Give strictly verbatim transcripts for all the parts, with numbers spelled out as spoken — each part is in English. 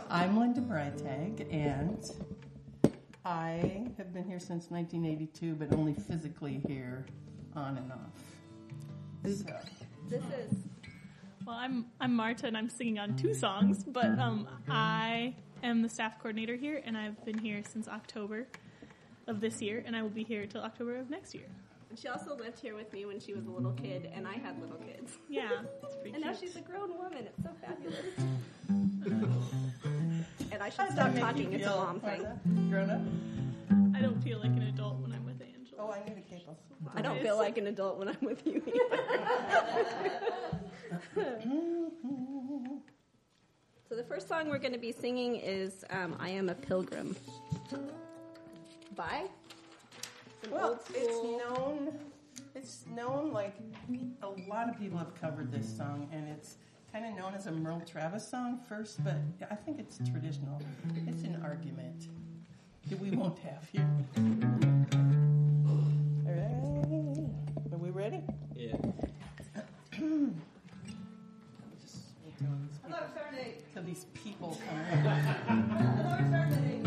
I'm Linda Breitag, and I have been here since nineteen eighty-two, but only physically here on and off. So. This is... Well, I'm I'm Marta, and I'm singing on two songs, but um, I am the staff coordinator here, and I've been here since October of this year, and I will be here till October of next year. She also lived here with me when she was a little kid, and I had little kids. Yeah, it's pretty And cute. now she's a grown woman. It's so fabulous. And I should stop talking. It's a mom thing. Grown up? I don't feel like an adult when I'm with Angela. Oh, I need a cable. I don't feel like an adult when I'm with you either. So the first song we're going to be singing is um, I Am a Pilgrim. By? Well, it's known, it's known, like, a lot of people have covered this song, and it's kind of known as a Merle Travis song first, but I think it's traditional. It's an argument that we won't have here. All right. Are we ready? Yeah. Just wait till these people, Hello, Saturday. till these people come in. Hello, Saturday.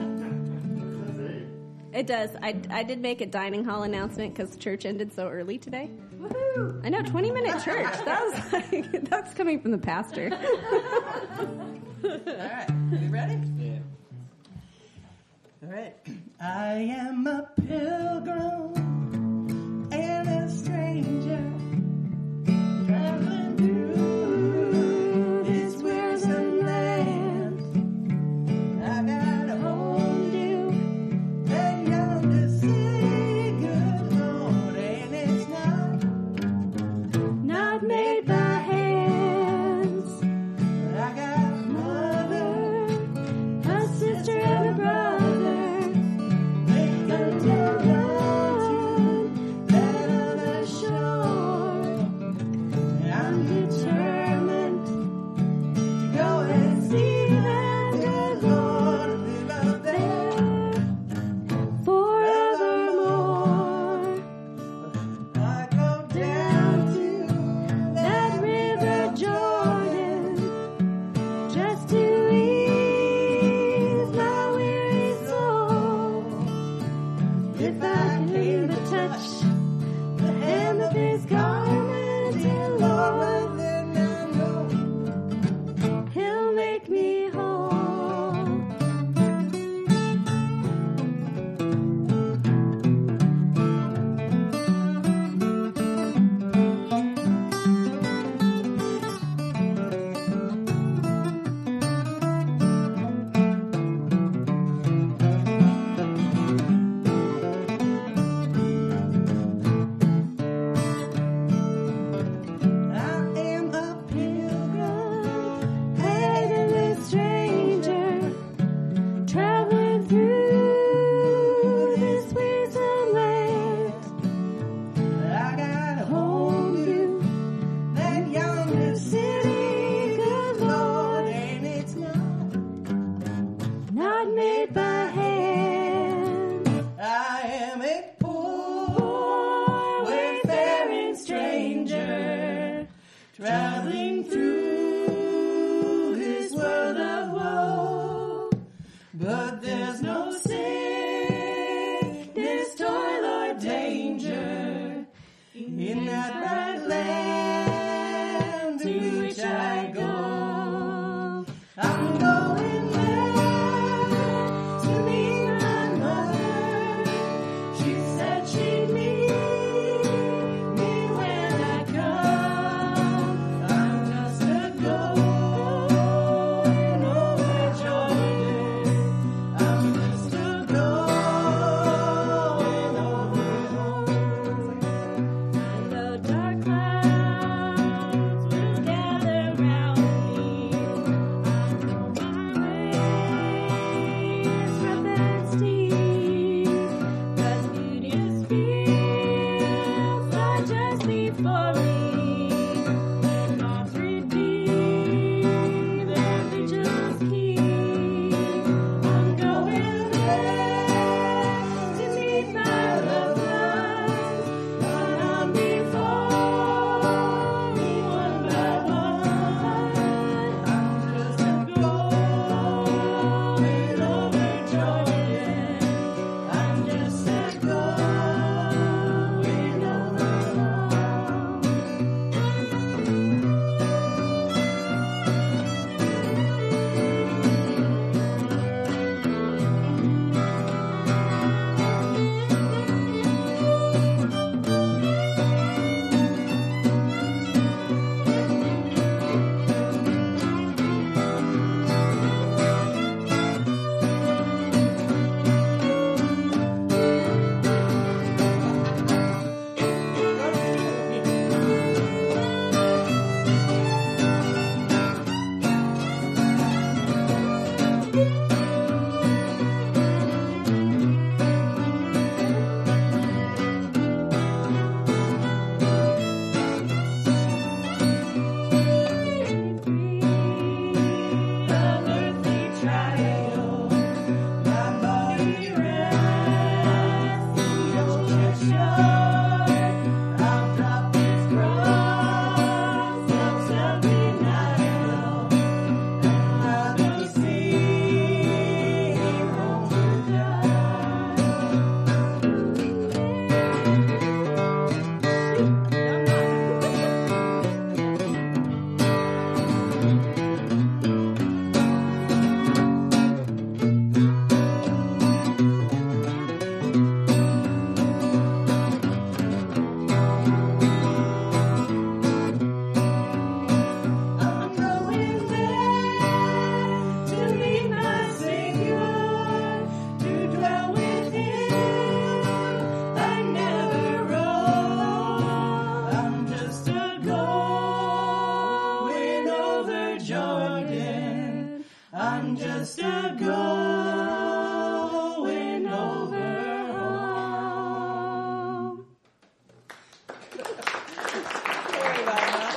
It does. I, I did make a dining hall announcement because church ended so early today. Woohoo! I know, twenty minute church. That was like, that's coming from the pastor. All right. Are we ready? Yeah. All right. I am a pilgrim and a stranger traveling through this wearisome land. I gotta hold you and young to say good Lord, and it's not Not made by hands. I got a mother, A sister and a brother. they come to love you. just a going over home. Sorry about that.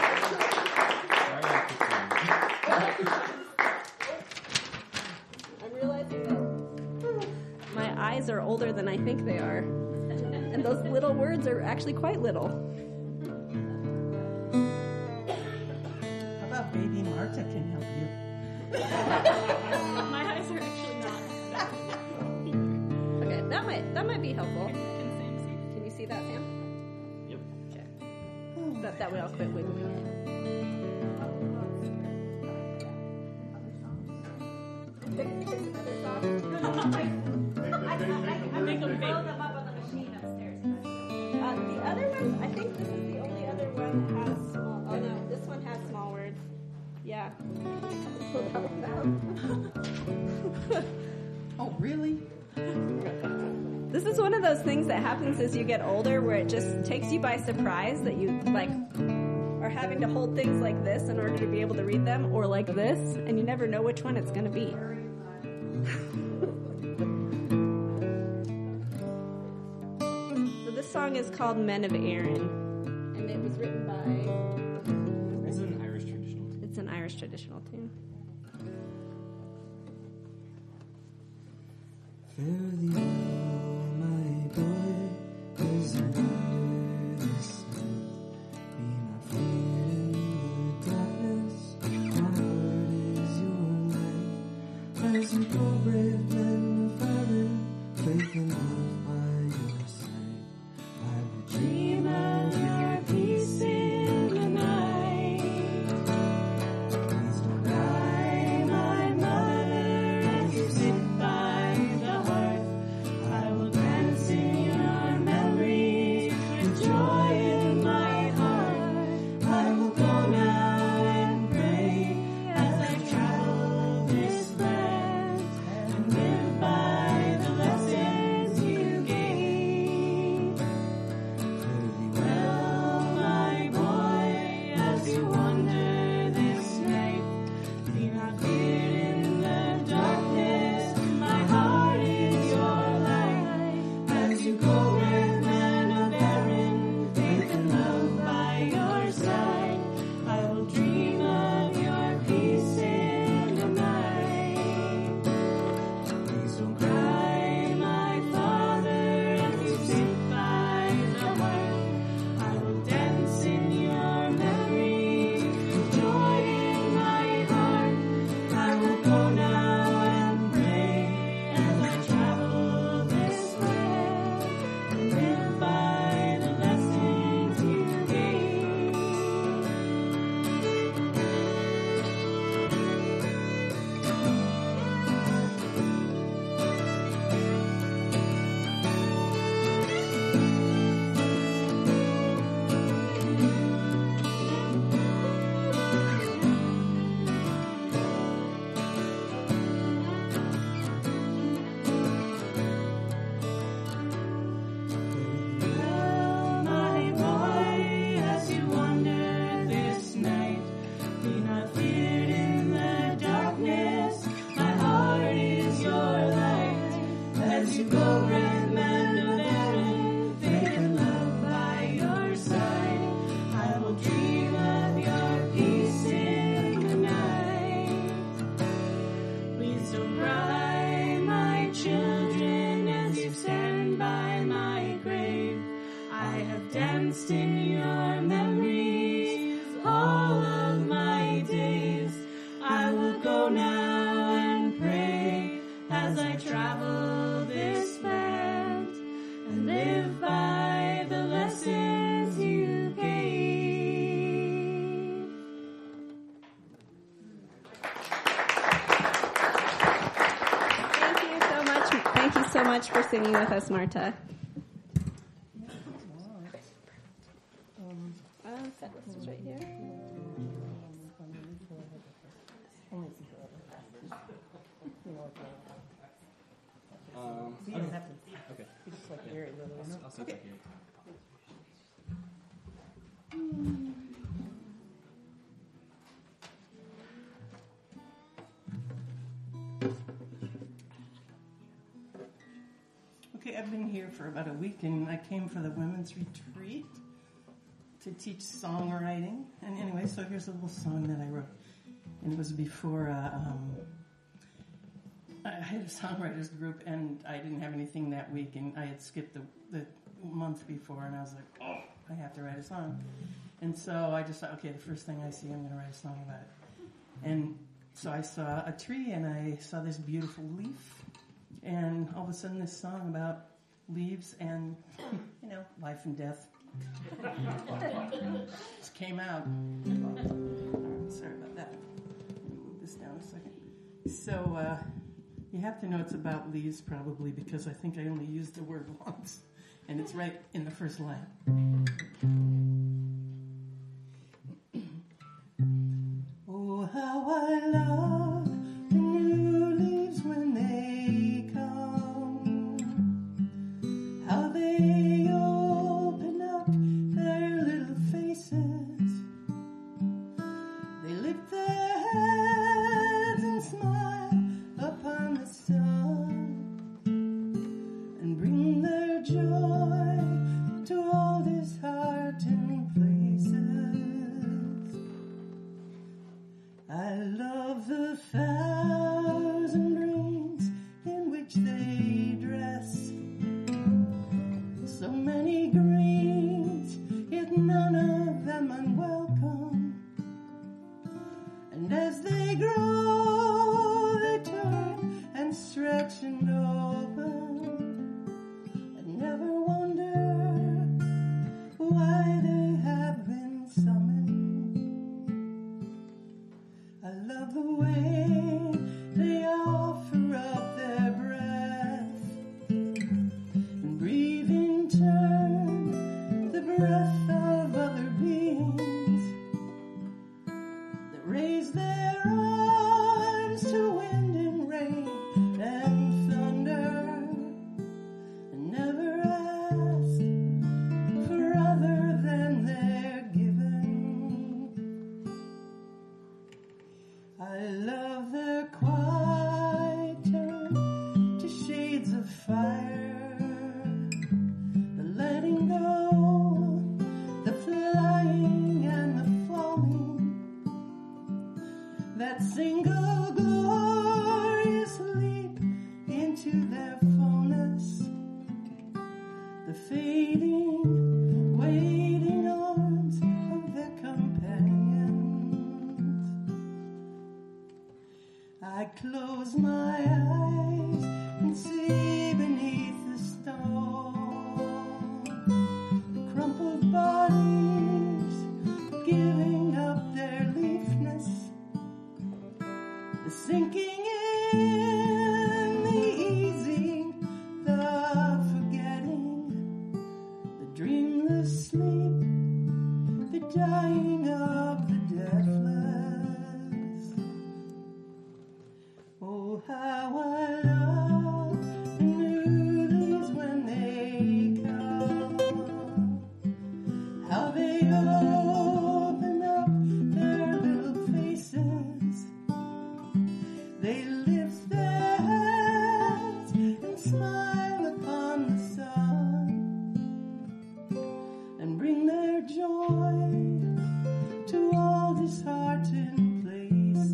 I'm realizing that my eyes are older than I think they are. And those little words are actually quite little. How about baby Marta can help you? My eyes are actually not. Okay, that might that might be helpful. Can Sam see? Can you see that, Sam? Yep. Okay. That that way I'll quit wiggling it. I make them big. Uh, the other one, I think this is the only other one that has small. Oh no, this one has small words. Yeah. Pull that one out. Oh, really? This is one of those things that happens as you get older, where it just takes you by surprise that you like are having to hold things like this in order to be able to read them, or like this, and you never know which one it's going to be. So this song is called "Men of Aaron," and it was written by. Is it an Irish traditional tune? It's an Irish traditional tune. Fare thee well, my boy, as you wander this night. Be not feared in the darkness, my heart is your light. As you go, brave men of valor, faith and love by your side. I will dream of your peace in the night. Please don't cry, my mother, as you sit by the hearth. I will dance in your memories with joy in my heart. I will go now and pray as I travel this land and live by the lessons you gave. Fare thee well, my boy, as you wander this night. Be not feared in the darkness, my heart is your light. As you go with men of Aaron, faith and love by your side. I will dream of your peace in the night. Please don't cry, my father, as you sit by the hearth. I will dance in your memories with joy in my heart. I will go now and pray as I travel this land and live by the lessons you gave. Well, my boy, as you wander this night, be not feared in the darkness. My heart is your light. As you go, brave men of Aaron, faith and love by your side. I will dream of your peace in the night. Please don't cry, my children, as you stand by my grave. I have danced in your memories all of my days. I will go now and pray as I travel this land and live by the lessons you gave. Thank you so much. Thank you so much for singing with us, Marta. Uh, set this is right here. Um, You don't have to. okay. You just like very little. I'll, I'll sit back here. Okay, I've been here for about a week, and I came for the women's retreat to teach songwriting. And anyway, so here's a little song that I wrote. And it was before uh, um, I had a songwriters group, and I didn't have anything that week, and I had skipped the, the month before, and I was like, oh, I have to write a song. And so I just thought, okay, the first thing I see, I'm going to write a song about it. And so I saw a tree, and I saw this beautiful leaf, and all of a sudden this song about leaves and, you know, life and death just came out. Sorry about that. Let me move this down a second. So uh, you have to know it's about leaves probably, because I think I only used the word once, and it's right in the first line. Oh, how I love the new leaves when they come, how they open up their little faces, they lift their heads and smile upon the sun, and bring their joy to all disheartened places. I love the thousand greens in which they dress. So many greens, yet none of them unwelcome. And as they grow, they turn and stretch and open. And never wonder why they have been summoned. I love the way they offer up their breath, and breathe in turn the breath of other beings, that raise their arms to wind and rain and thunder, and never ask for other than their given. I love their quiet turn to shades of fire, the letting go, the flying and the falling, that single glorious leap into their fullness, the fading, waiting arms of their companions. I close my eyes and see beneath the stone the crumpled bodies giving up their leafness, the sinking in, the easing, the forgetting, the dreamless sleep, the dying of the deathless. Oh, how I love the new leaves when they come, how they open up their little faces, they lift their heads and smile upon the sun, and bring their joy to all disheartened places.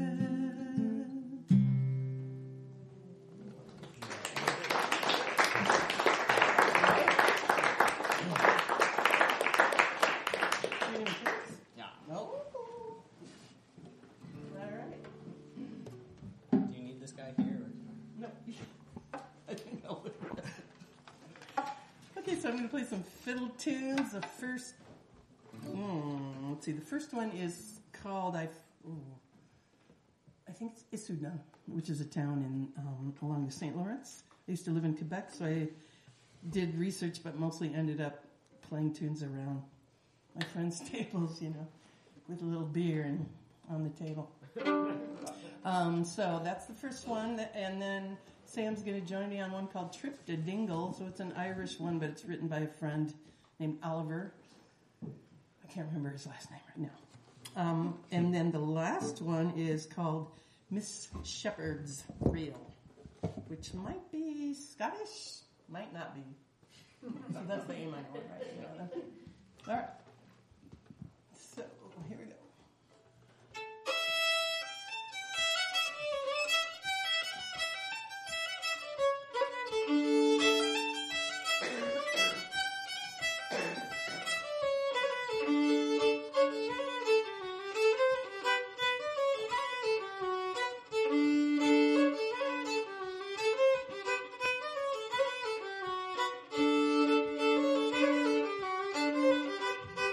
Yeah. No? All right. Do you need this guy here? Or? No. I didn't know. Okay, so I'm going to play some fiddle tunes. The first, hmm, let's see, the first one is called, I, I think it's Issoudun, which is a town in um, along the Saint Lawrence. I used to live in Quebec, so I did research, but mostly ended up playing tunes around my friends' tables, you know, with a little beer and on the table. Um, so that's the first one, and then Sam's going to join me on one called Trip to Dingle. So it's an Irish one, but it's written by a friend named Oliver. I can't remember his last name right now. Um, and then the last one is called Miss Shepherd's Reel, which might be Scottish, might not be. So that's the A minor one, right? You know that. All right. So here we go. Thank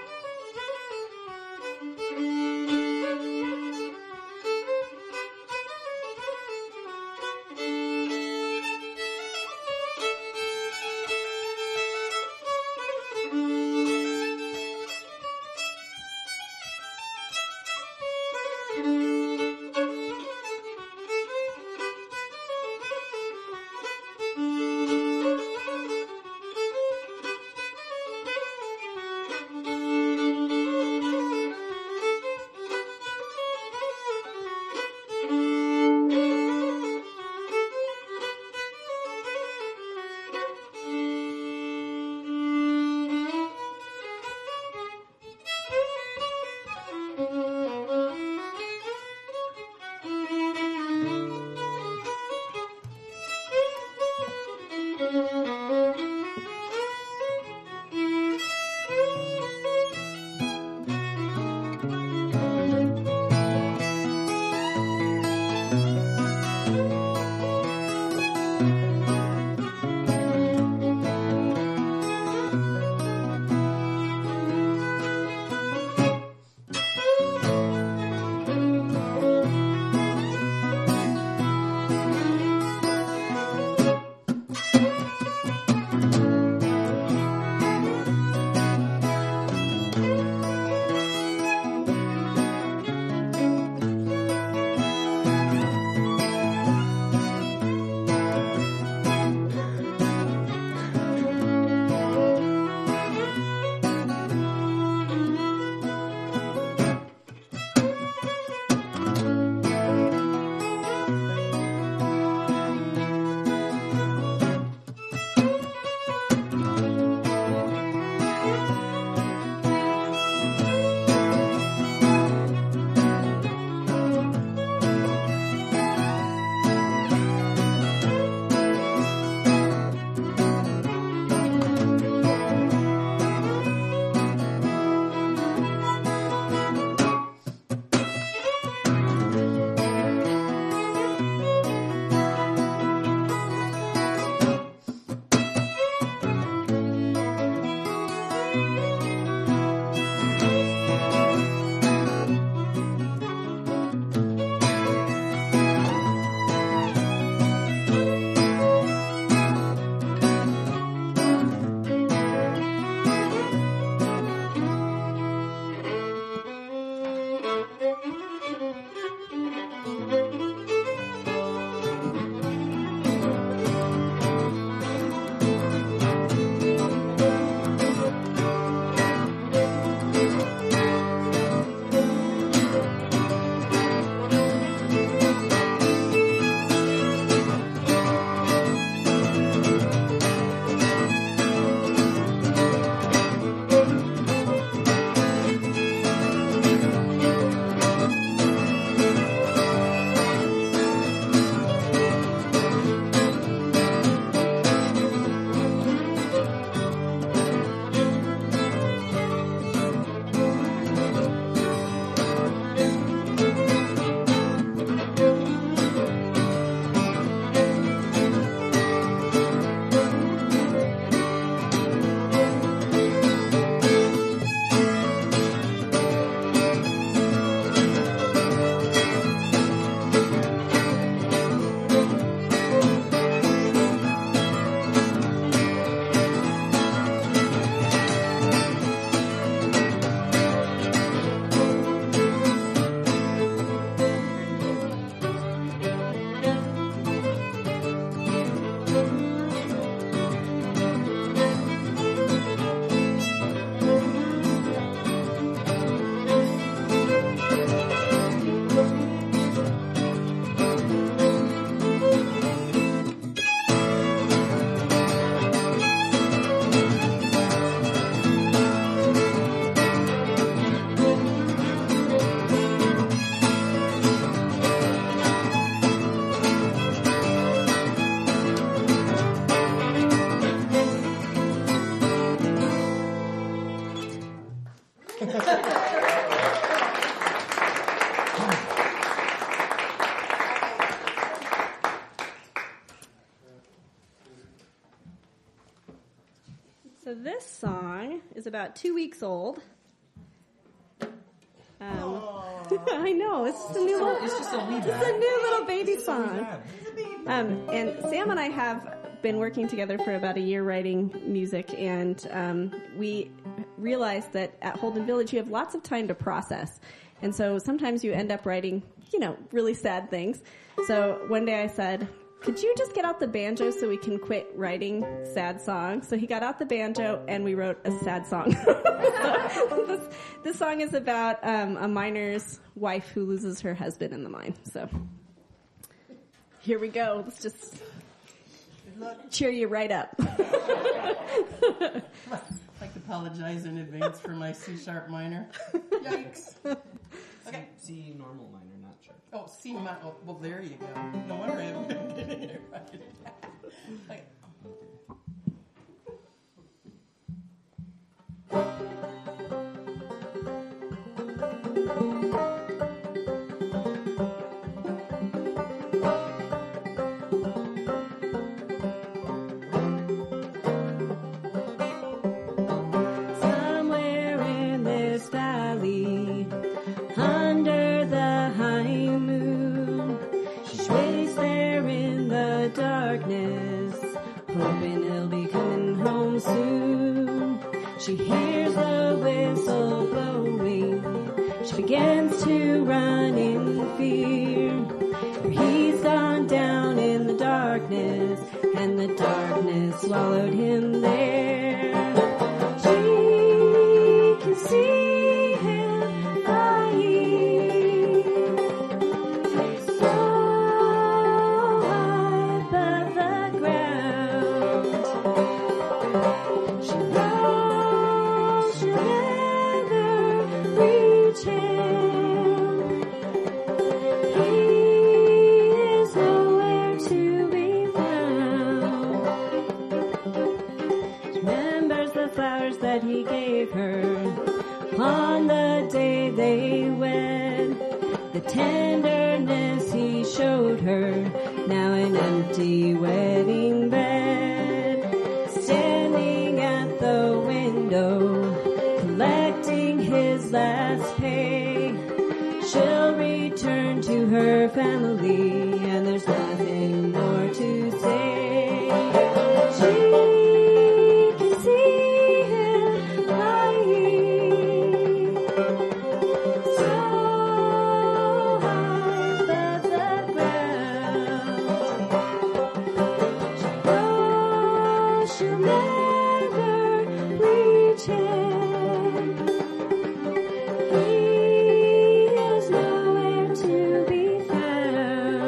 So this song is about two weeks old. Um, I know, it's just a new little, It's just a wee it's bad. a new little baby song. Bad. Um, and Sam and I have been working together for about a year writing music, and um, we realized that at Holden Village you have lots of time to process. And so sometimes you end up writing, you know, really sad things. So one day I said, could you just get out the banjo so we can quit writing sad songs? So he got out the banjo and we wrote a sad song. So this, this song is about um, a miner's wife who loses her husband in the mine. So here we go. Let's just cheer you right up. I'd like to apologize in advance for my C sharp minor. Yikes. Okay. C normal minor, not sharp. Oh, C minor. Oh, well, there you go. No wonder I haven't been getting it right. Okay. Somewhere in this valley, under the high moon, she waits there in the darkness, hoping he'll be coming home soon. She hears the whistle blowing, she begins to run in fear, for he's gone down in the darkness, and the darkness swallowed him there. She can see him lying so high above the ground. She knows she'll never reach him. He is nowhere to be found. She remembers the flowers that he gave her on the day they wed, the tenderness he showed her, now an empty wedding bed. Standing at the window, collecting his last pay, she'll return to her family, and there's nothing more to say. She can see him lying so high above the ground. She knows she'll never reach him. He is nowhere to be found.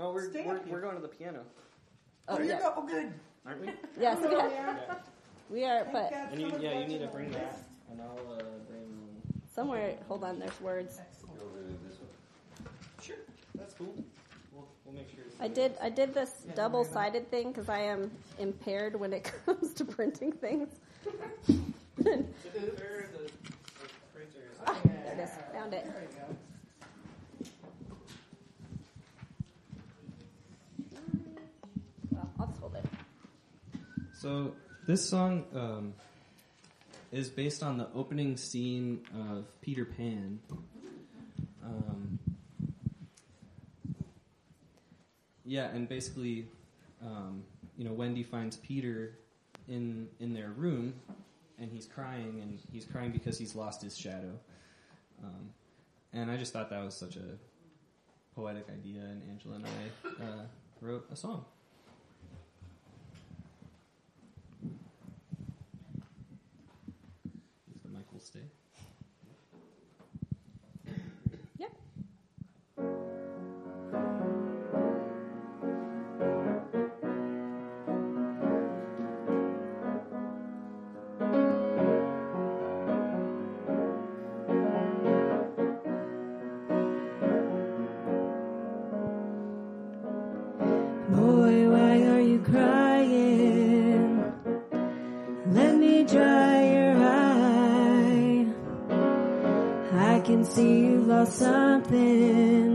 Oh, we're Stay we're, up here. we're going to the piano, Oh, There you yeah. go. Oh, good. aren't we? Yes, we are. Yeah. We are, Thank but God And you, someone yeah, you brought need to the bring list. that, and I'll uh, bring. somewhere, hold on, there's words. Excellent. Sure, that's cool. We'll we'll make sure. I did I did this double-sided thing because I am impaired when it comes to printing things. There it There it is. Found it. There you go. Well, I'll just hold it. So this song um, is based on the opening scene of Peter Pan. Um, yeah, and basically, um, you know, Wendy finds Peter in in their room, and he's crying, and he's crying because he's lost his shadow. Um, and I just thought that was such a poetic idea, and Angela and I uh, wrote a song. If the mic will stay. Yep. Boy, why are you crying? Let me dry your eye. I can see you lost something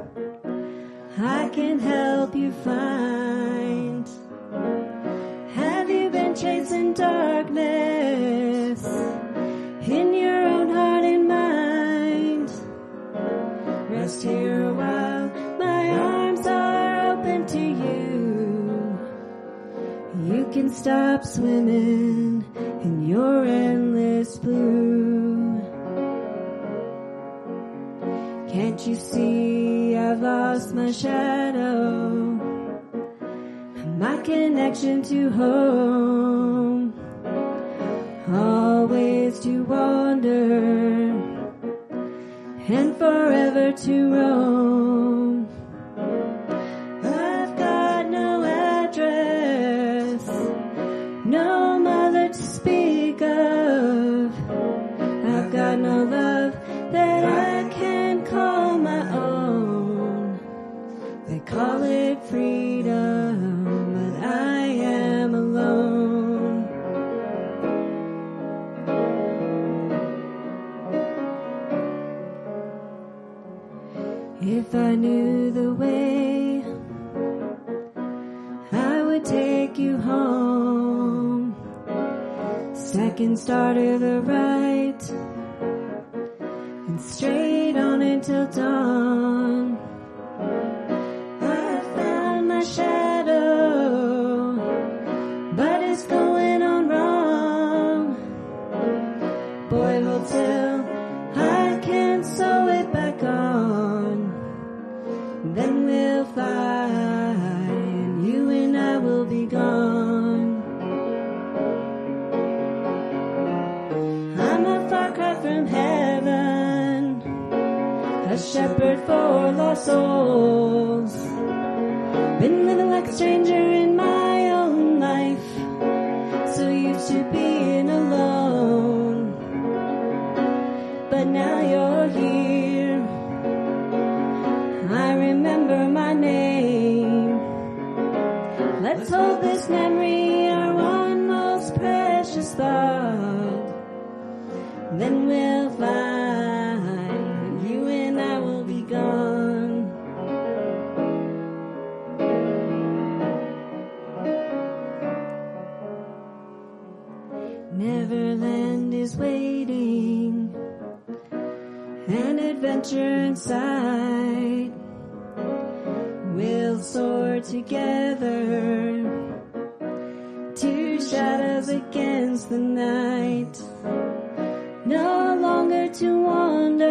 I can help you find. Have you been chasing darkness in your own heart and mind? Rest here a while, my arms are open to you. You can stop swimming in your endless blue. Can't you see I've lost my shadow, my connection to home, always to wander and forever to roam. I've got no address, no mother to speak of. I've got no love that I can call my own. They call it freedom, but I am alone. If I knew the way, I would take you home. Second star to the right, and straight on until dawn. I found my shadow, but it's going on wrong. Boy, hold till I can sew it back on. Then we'll fly, and you and I will be gone. I'm a far cry from heaven, a shepherd for lost souls. Been living like a stranger in my own life, so used to being alone. But now you're here, I remember my name. Let's hold this memory, our one most precious thought. Then we'll fly, you and I will be gone. Neverland is waiting, an adventure inside. We'll soar together, two shadows against the night. No longer to wander,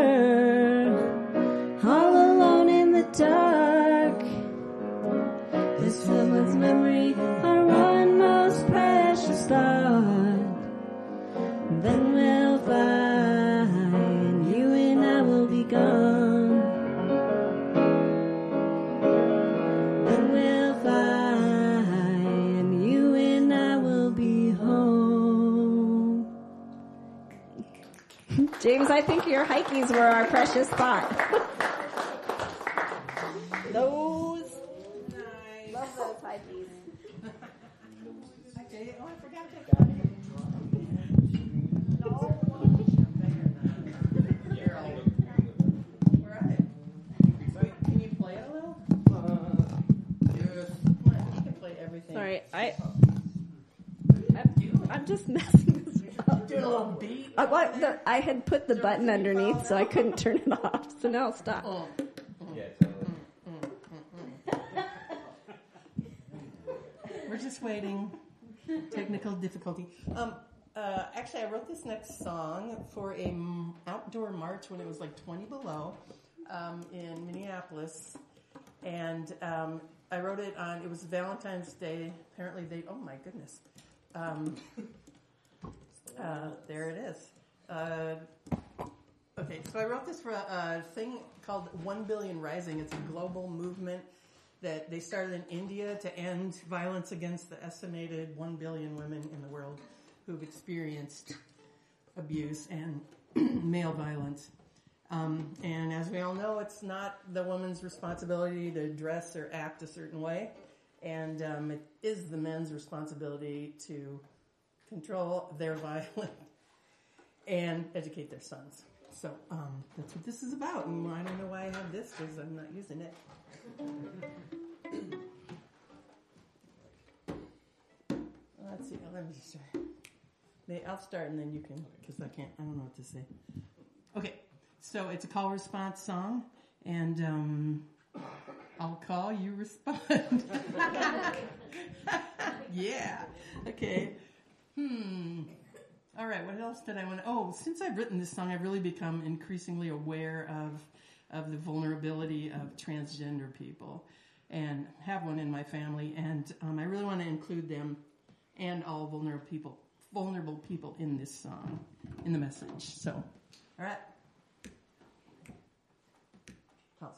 all alone in the dark. This woman's memory, our one most precious thought. Then we'll fly, and you and I will be gone. James, I think your hikeys were our precious spot. Those. Nice. Love those hikeys. Okay. Oh, I forgot that. Can you play a little? Yes. Come on, you can play everything. Sorry, I. I'm, I'm just messing this up. Do a little beat. I, what, the, I had put the button underneath, so I couldn't turn it off. So now I'll stop. Oh. Yeah, totally. We're just waiting. Technical difficulty. Um, uh, actually, I wrote this next song for a m- outdoor march when it was like twenty below um, in Minneapolis, and um, I wrote it on. It was Valentine's Day. Apparently, they. Oh my goodness. Um, uh, there it is. Uh, okay, so I wrote this for a, a thing called One Billion Rising. It's a global movement that they started in India to end violence against the estimated one billion women in the world who've experienced abuse and male violence. Um, and as we all know, it's not the woman's responsibility to dress or act a certain way. And um, it is the men's responsibility to control their violence and educate their sons. So um, that's what this is about. And I don't know why I have this because I'm not using it. Let's see. Let me just try. May- I'll start and then you can, because I can't. I don't know what to say. Okay, so it's a call response song, and um, I'll call, you respond. Yeah. Okay. Hmm. All right. What else did I want to? Oh, since I've written this song, I've really become increasingly aware of of the vulnerability of transgender people, and have one in my family, and um, I really want to include them and all vulnerable people, vulnerable people in this song, in the message. So, all right. How's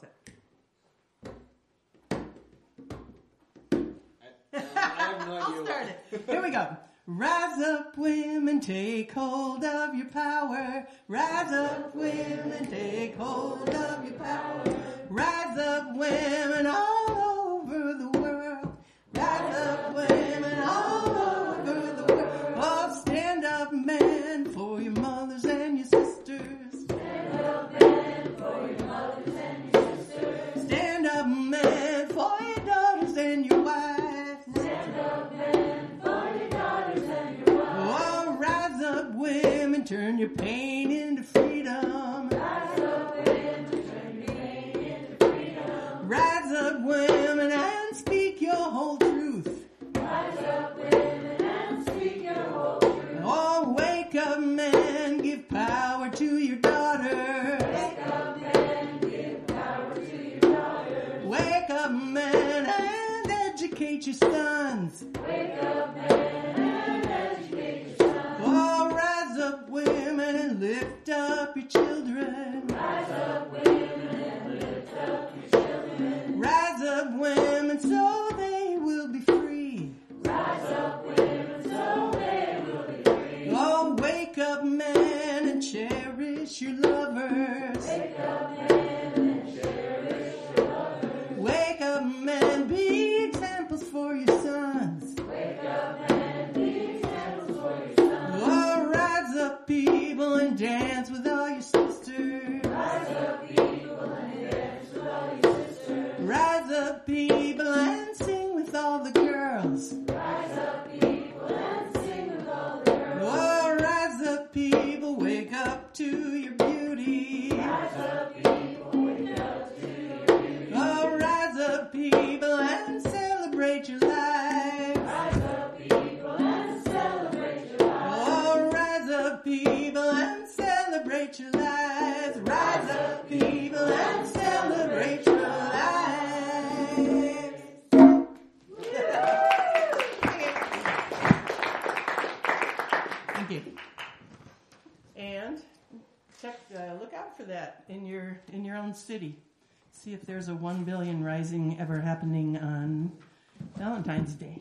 that? I'll start it. Here we go. Rise up, women, take hold of your power. Rise up, women, take hold of your power. Rise up, women, all over the world. Rise up, women, all over the world. Oh, stand up, men, for your mothers and your sisters. Stand up, men, for your mothers and your sisters. Stand up, men, for your daughters and your wives. Stand up, men, for your daughters and your wives. Oh, rise up, women, turn your pain into freedom. Rise up, women, turn your pain into freedom. Rise up, women, and speak your whole truth. Rise up, women, and speak your whole truth. Oh, wake up, men, give power to your daughters. Wake up, men, give power to your daughters. Wake up, men, and educate your sons. Wake up, men, and educate your sons. Oh, rise up, women, and lift up your children. Rise up, women, and lift up your children. Rise up, women, so they will be free. Rise up, women, so they will be free. Oh, wake up, men, and cherish your lovers. Wake up, men, and cherish your lovers. Wake up, men, be examples for your sons. Wake up, men, be examples for your sons. Oh, rise up, people, and dance with all your sisters. Rise up, people, and dance with all your sisters. Rise up, people, and sing with all the girls. Rise up, people, and sing with all the girls. Oh, rise up, people, wake up to your beauty. Rise up, people, wake up to your beauty. Oh, rise up, people, and celebrate your lives. Rise up, people, and celebrate your lives. Oh, rise up, people, and celebrate your lives. Rise up, people, and celebrate your lives. Thank you. And check, uh, look out for that in your in your own city. See if there's a one billion rising ever happening on Valentine's Day.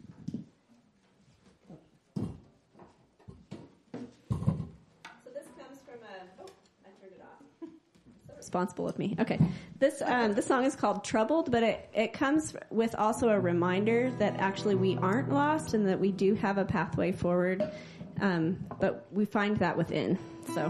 So this comes irresponsible of me. Okay. This um, this song is called Troubled, but it, it comes with also a reminder that actually we aren't lost and that we do have a pathway forward, um, but we find that within. So...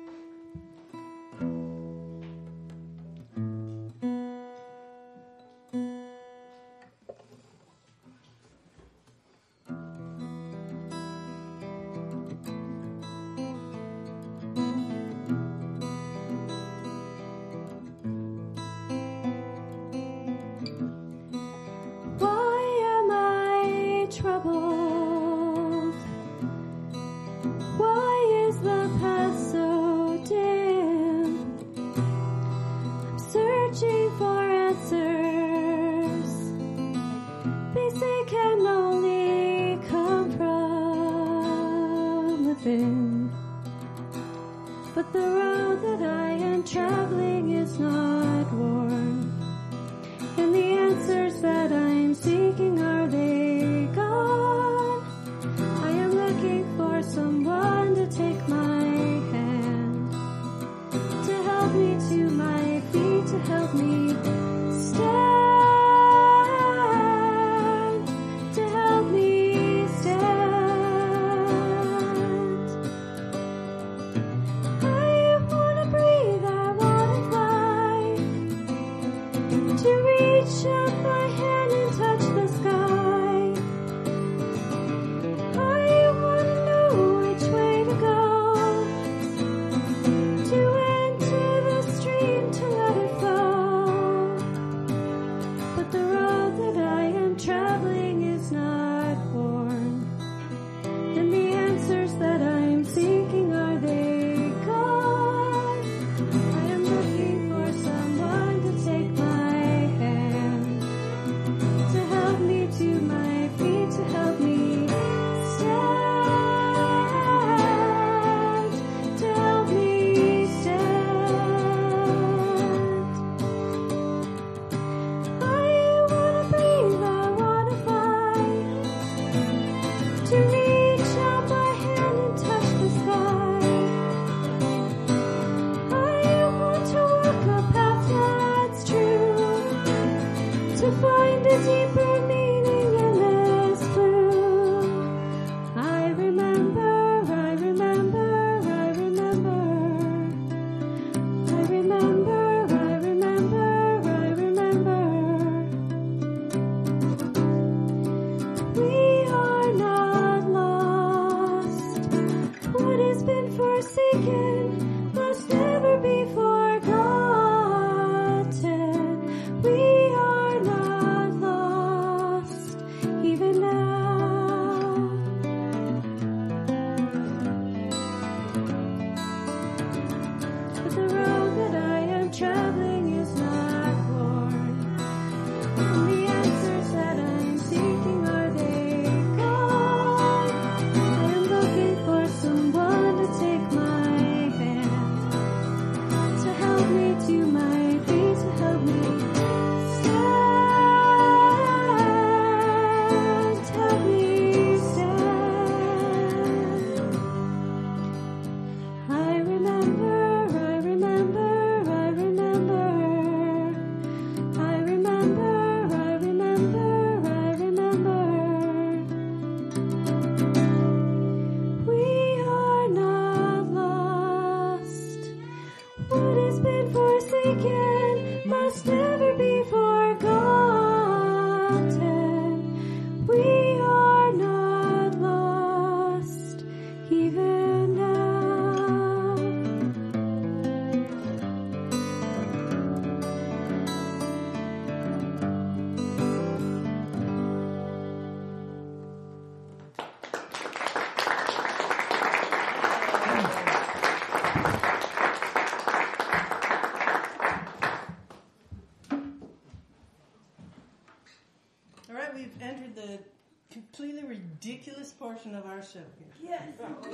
completely ridiculous portion of our show here. Yes. Woo!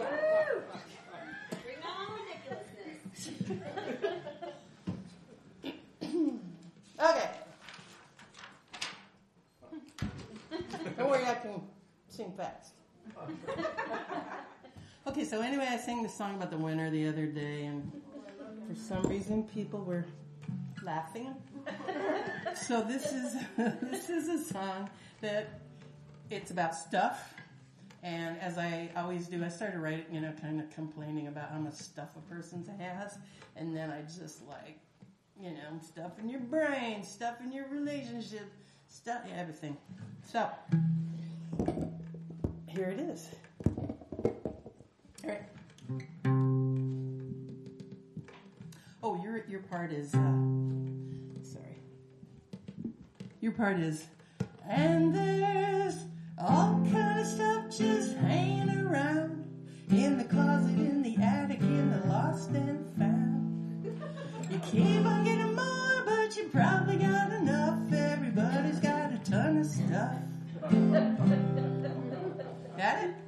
Bring on ridiculousness. Okay. Don't worry, I can sing fast. Okay, so anyway, I sang the song about the winter the other day, and for some reason people were laughing. So this is this is a song that it's about stuff. And as I always do, I started writing, you know, kind of complaining about how much stuff a person has. And then I just like, you know, stuff in your brain, stuff in your relationship, stuff, yeah, everything. So, here it is. All right. Oh, your your part is, uh, sorry. Your part is, and there's all kind of stuff just hanging around in the closet, in the attic, in the lost and found. You keep on getting more, but you probably got enough. Everybody's got a ton of stuff. Got it?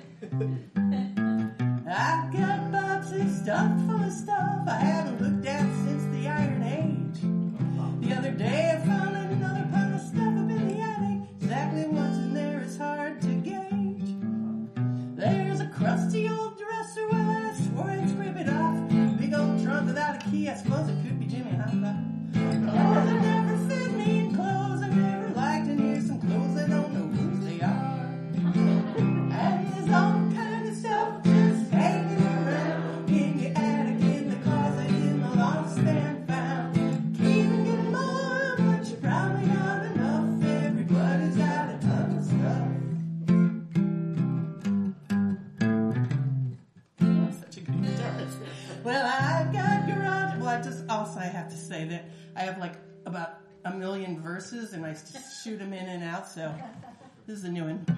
I've got boxes stuffed full of stuff I haven't looked at since the Iron Age. The other day I found another pile of stuff up in the attic. Exactly what's in there is hard to gauge. There's a crusty old dresser, well I swore I'd scrape it off. Big old trunk without a key, I suppose it could be Jimmy Hoffa. Clothes that never fit me, and clothes I never liked, and here's some clothes I don't know whose they are. And there's all kind of stuff just hanging around in your attic, in the closet, in the lost and found. Keep on getting more, but you probably got enough. Everybody's got a ton of stuff. I'm such a good guitarist. Well, I've got garage. Well, I just also I have to say that I have like about a million verses, and I just shoot them in and out. So this is a new one.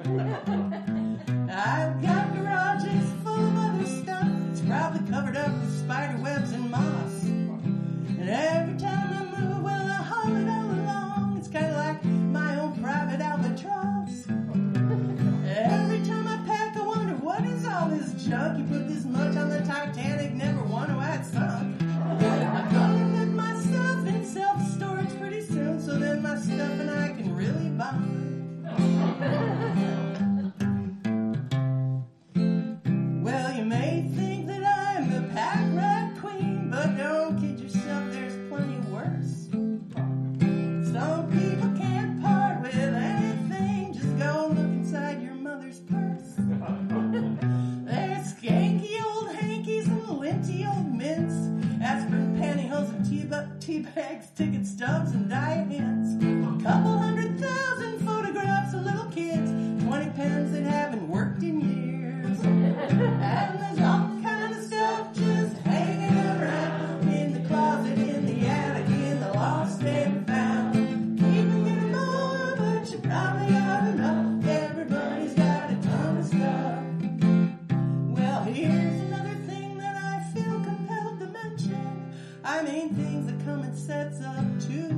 I've got garages full of other stuff. It's probably covered up with spider webs and moss. And every time I move, well, I haul it all along. It's kind of like my own private albatross. Every time I pack, I wonder, what is all this junk? You put this much on the Titanic, never wonder why it sunk. I'm gonna put my stuff in self-storage pretty soon, so then my stuff and I can really bond. Well, you may think that I'm the pack rat queen, but don't kid yourself, there's plenty worse. Some people can't part with anything, just go look inside your mother's purse. There's skanky old hankies and linty old mints, aspirin pantyhose and tea, ba- tea bags, ticket stubs and diet hints. Couple hundred thousand photographs of little kids, twenty pens that haven't worked in years. And there's all kind of stuff just hanging around in the closet, in the attic, in the lost and found. Keep on getting more, but you probably got enough. Everybody's got a ton of stuff. Well, here's another thing that I feel compelled to mention. I mean things that come in sets of two.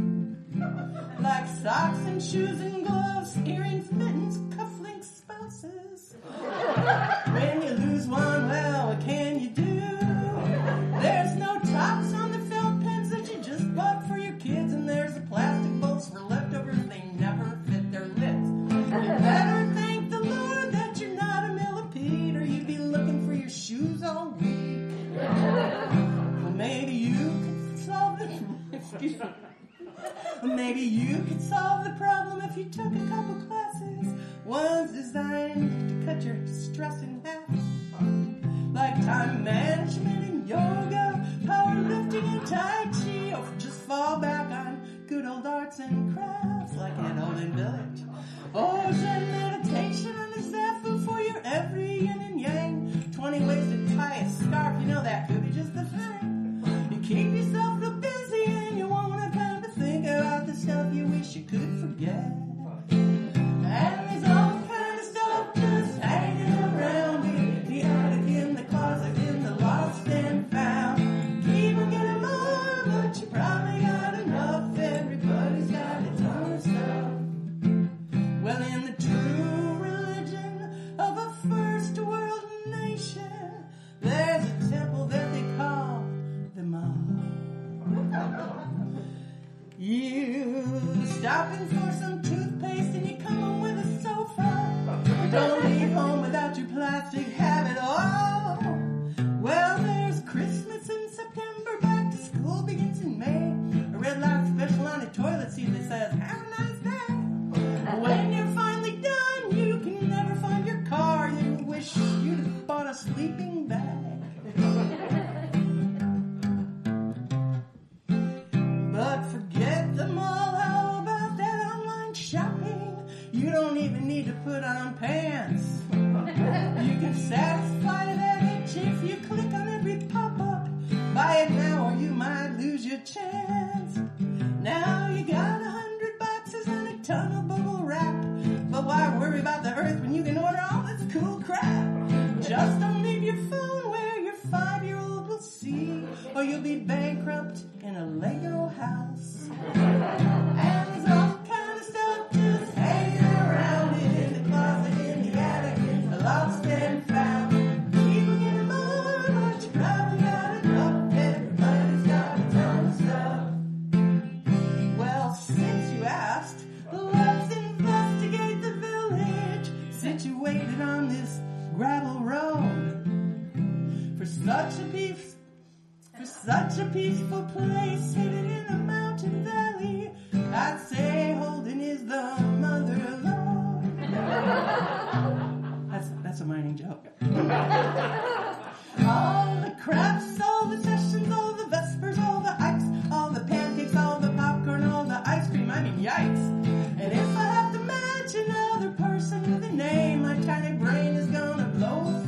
Like socks and shoes and gloves, earrings, mittens, cufflinks, spouses. When you lose one, well, what can you do? There's no tops on the felt pens that you just bought for your kids, and there's the plastic bowls for leftovers, they never fit their lids. You better thank the Lord that you're not a millipede, or you'd be looking for your shoes all week. Well, maybe you could solve the... Excuse me. Maybe you could solve the problem if you took a couple classes. One's designed to cut your stress in half. Like time management and yoga, powerlifting and Tai Chi, or just fall back on good old arts and crafts like an olden village. Or Zen meditation on the Zafu for your every yin and yang. Twenty ways to tie a scarf, you know that could be just the thing. You keep yourself real busy and you wanna come to think about the stuff you wish you could forget. And there's all kind of stuff just hanging around in the attic, in the closet, in the lost and found. Keep on getting more, but you probably got enough. Everybody's got a ton of stuff. Well, in the true religion of a first world nation, there's a temple that they call the mall. You stopping for some toothpaste and you come home with a sofa. You don't leave home without your plastic habit. Oh, well, there's Christmas and chance. Now you got a hundred boxes and a ton of bubble wrap. But why worry about the earth when you can order all this cool crap? Just don't leave your phone where your five-year-old will see, or you'll be bankrupt in a Lego house. And there's all kind of stuff just hanging around in the closet, in the attic, the lost and found. People get more, but you probably got enough. Everybody's got a ton of stuff. Well, since you asked, let's investigate the village situated on this gravel road. For such a peace, for such a peaceful place hidden in a mountain valley, I'd say Holden is the mother lode. That's that's a mining joke. All the crafts, all the sessions, all the vespers, all the hikes, all the pancakes, all the popcorn, all the ice cream. I mean, yikes! And if I have to match another person with a name, my tiny brain is gonna blow a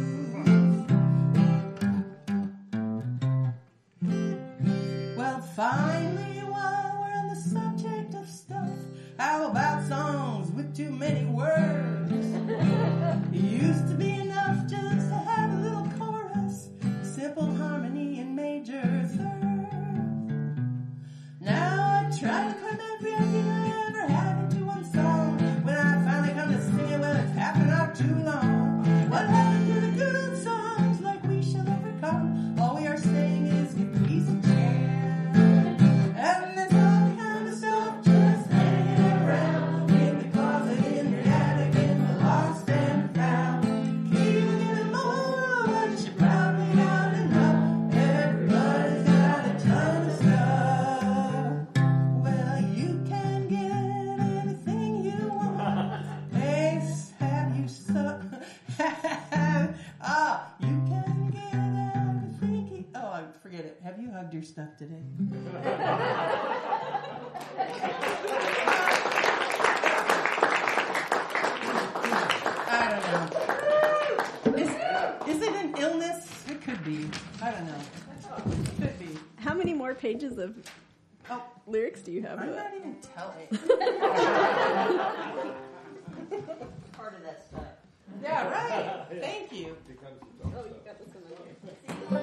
fuse. Well, finally, while we're on the subject of stuff, how about songs with too many words? It used to be enough just to have a little chorus, simple harmony in major third. Now I try to cram every idea I ever had into one song. When I finally come to sing it, well, it's half an hour too long. What happened to the good old songs like We Shall Overcome? All we are saying is give peace a chance. And there's all kind of stuff just hanging around in the closet, in the attic, in the lost and found. Keeping it more, but you probably got enough. Everybody's got a ton of stuff. Well, you can get anything you want. Ace, have you so? Ah, you can get everything you. Oh, I forget it. Have you hugged your stuff today? I don't know. Is, is it an illness? It could be. I don't know. It could be. How many more pages of Oh, lyrics do you have for I'm that? not even telling. Part of that stuff. Yeah, right. Thank you. Oh, you got this one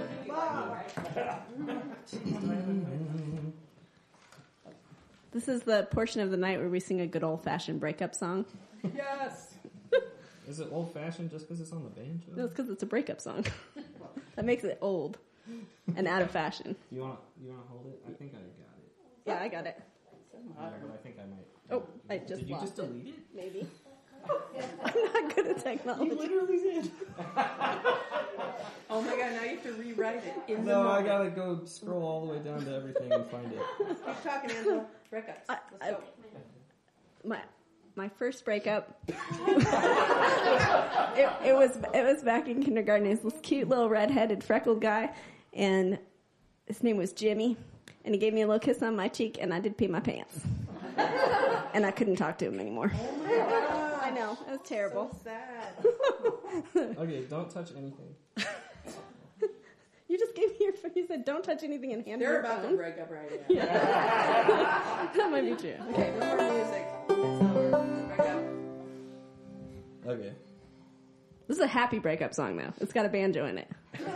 here. This is the portion of the night where we sing a good old-fashioned breakup song. Yes. Is it old fashioned just because it's on the banjo? No, it's because it's a breakup song. That makes it old and out of fashion. You want you want to hold it? I think I got it. Yeah, I got it. Yeah, but I think I might. Oh, I just Did you lost just delete it? Maybe. I'm not good at technology. You literally did. Oh my god, now you have to rewrite it. In the No, I moment. gotta go scroll all the way down to everything and find it. Keep talking, Angela. Breakups. I- Let's I- go. my my first breakup it, it was it was back in kindergarten. He was this cute little redheaded freckled guy, and his name was Jimmy, and he gave me a little kiss on my cheek, and I did pee my pants, and I couldn't talk to him anymore. Oh my god. I know, it was terrible. So sad. Okay, don't touch anything. You just gave me your phone. You said don't touch anything and hand me They're your about to phone. break up right now. That might be true. Okay, no more music. It's over. Break up. Okay. This is a happy breakup song though. It's got a banjo in it.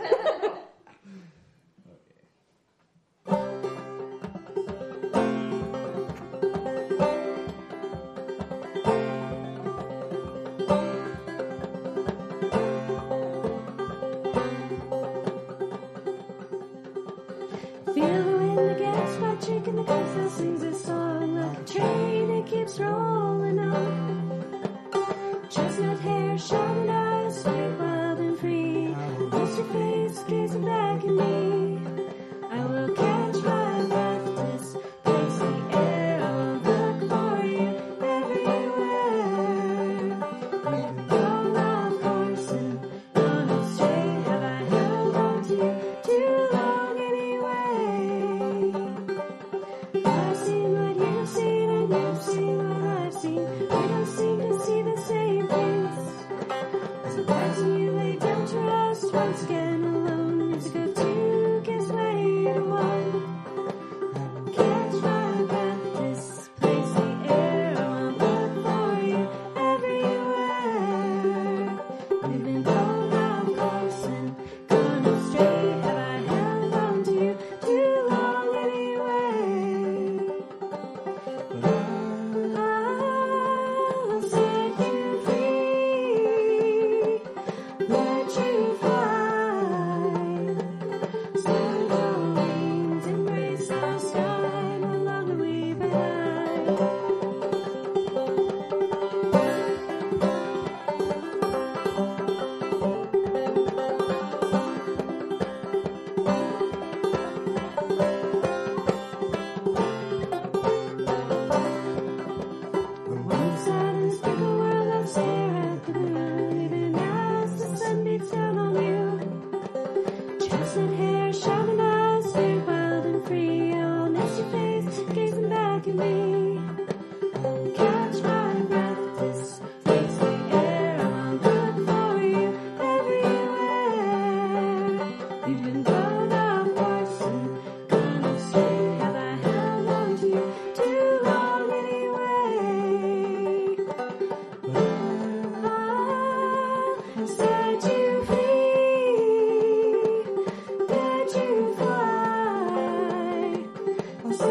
Feel the wind, the gas, my chick in the glass that sings a song like a train that keeps rolling on. Chestnut hair, shining eyes, straight, wild and free. Kiss your face, gazing back at me. I will catch my breath, displace the air. I'll look for you everywhere. Gone off course and gone astray. Have I held on to you too long anyway? I've seen what you've seen and you've seen what I've seen.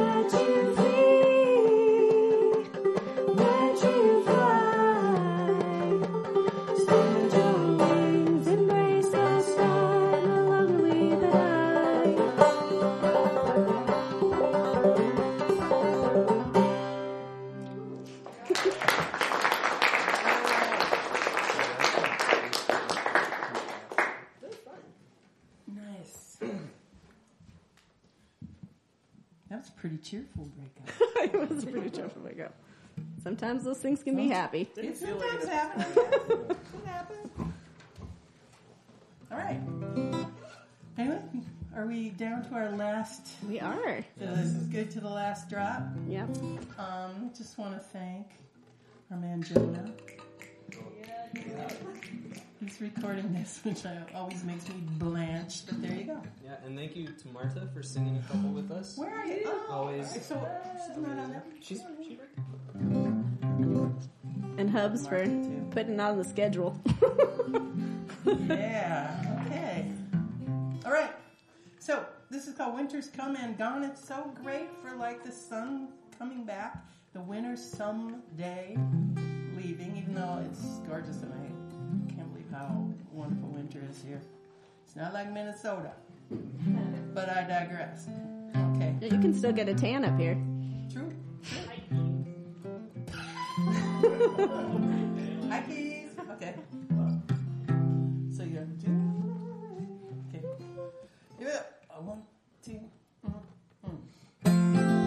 let you free, let you fly. Spread your wings, embrace the sky, no longer we the Nice. That was a pretty cheerful breakup. It was pretty cheerful breakup. Sometimes those things can be happy. It sometimes happens. It happens. All right. Anyway, are we down to our last? We are. So this is good to the last drop. Yep. Um, just want to thank our man Jonah. He's recording this, which I, always makes me blanch. But there you go. Yeah, and thank you to Martha for singing a couple with us. Where are you? Oh, Always. So she's not on there. She's she's right. And Hubs for Martha, too. putting it on the schedule. Yeah. Okay. All right. So this is called Winter's Come and Gone. It's so great for like the sun coming back. The winter's someday leaving, even though it's gorgeous and I can't believe how wonderful winter is here. It's not like Minnesota. But I digress. Okay. You can still get a tan up here. True. Hi, Keys. Okay. So you have to do. Okay. Give it up. Uh, One, two. Mm, mm.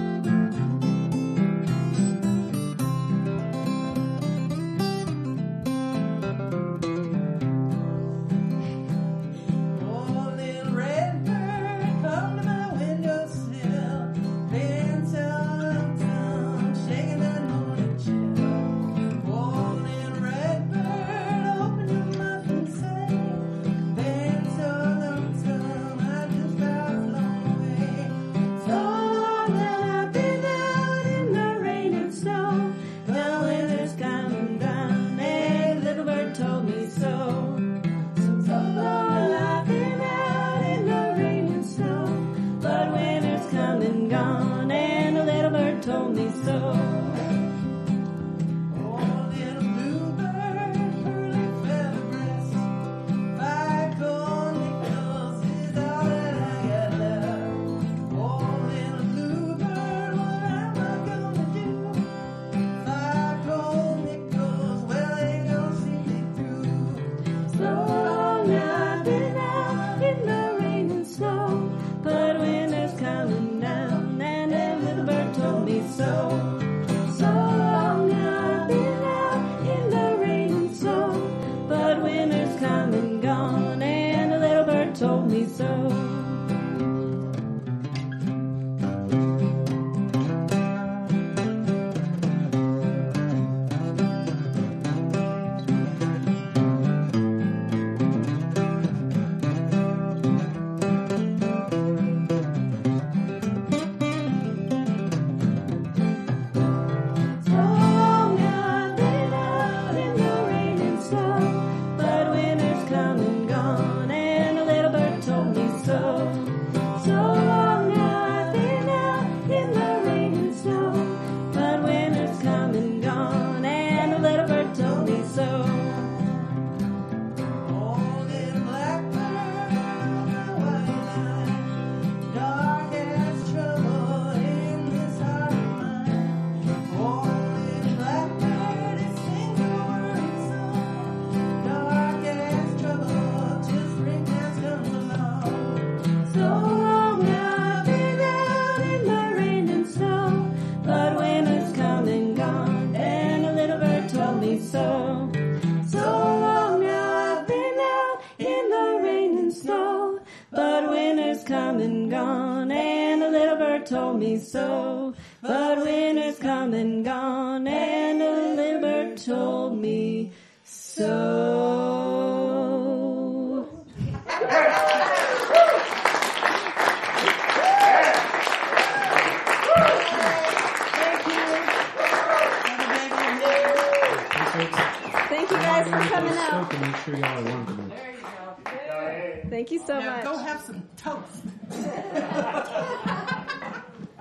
Oh, little red bird, come to my windowsill, playing tum-tum, shaking that morning chill. Oh, little red bird, open your mouth and say, playing tum-tum, I just about flown away. So long that I've been out in the rain and snow, the winter's coming down, and little bird told me so. So long I've been out in the rain and snow, but winter's come and gone, and a little bird told me so. Oh, little bluebird, curly feather breast, five gold nickels is all that I got left. Oh, little bluebird, what am I gonna do? Five gold nickels, well, they don't see me through. So long I've been out in the rain and snow, but winter's coming down, and a little bird told me so. So long I've been out in the rain and snow, but winter's come and gone, and a little bird told me so. So long I've been out in the rain and snow, but winter's come and gone, and a little bird told me so. So long I've been out in the rain and snow, but winter's come and gone, and a little bird told me so. Oh, little blackbird on my white line, dark as trouble in this heart of mine. Oh, little blackbird, it sings a worried song, dark as trouble till springtime comes along. So long I've been out in the rain and snow, but winter's come and gone, and a little bird told me so. So long now I've been out in the rain and snow, but winter's come and gone, and a little bird told me so. But winter's come and gone, and a little bird told me so. Thank you guys for coming out. Make sure y'all are warm today. There you go. Thank you so Now much. go have some toast.